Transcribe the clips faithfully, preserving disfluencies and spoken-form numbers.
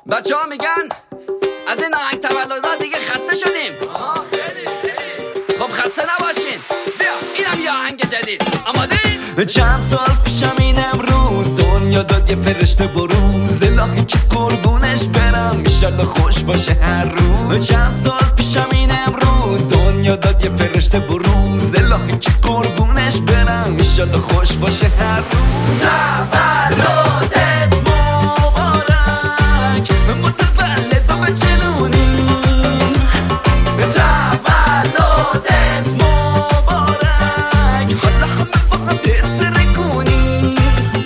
بچه ها میگن از این آهنگ تولدها دیگه خسته شدیم. آه خیلی خیلی خب خسته نباشین، بیا اینم یه آهنگ جدید. آماده این؟ چند سال پیشم این امروز دنیا داد یه فرشته بروز، الهی که قربونش برم ایشالله خوش باشه هر روز. چند سال پیشم این امروز دنیا داد یه فرشته بروز، الهی که قربونش برم ایشالله خوش باشه هر روز. تولدت مبارک متولد و بچلونی، تولدت مبارک حالا همه با هم بهتره کنی.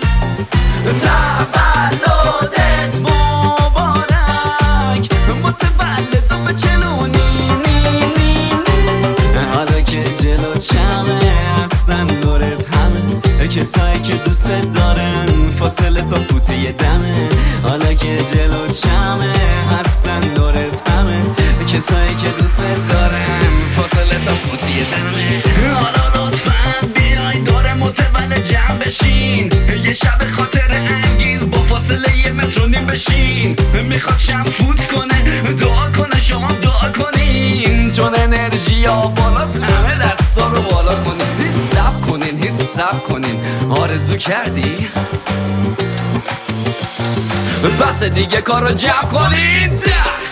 تولدت مبارک متولد و بچلونی، حالا که جلو چمه هستن دورت همه کسایی که دوست دارن فاصله تا فوتی دمه. حالا که جلو چمه هستن دورت همه کسایی که دوست دارن فاصله تا فوتی دمه. حالا لطفاً بیاین دور متولد جمع بشین، یه شب خاطر انگیز با فاصله یه متر و نیم بشین. میخواد شب فوت کنه دعا کنه شما دعا کنین، چون انرژی ها بالاست همه دستا رو بالا کنین. حساب کنین حساب کنین آرزو کردی؟ بس دیگه کار رو جمع کنین.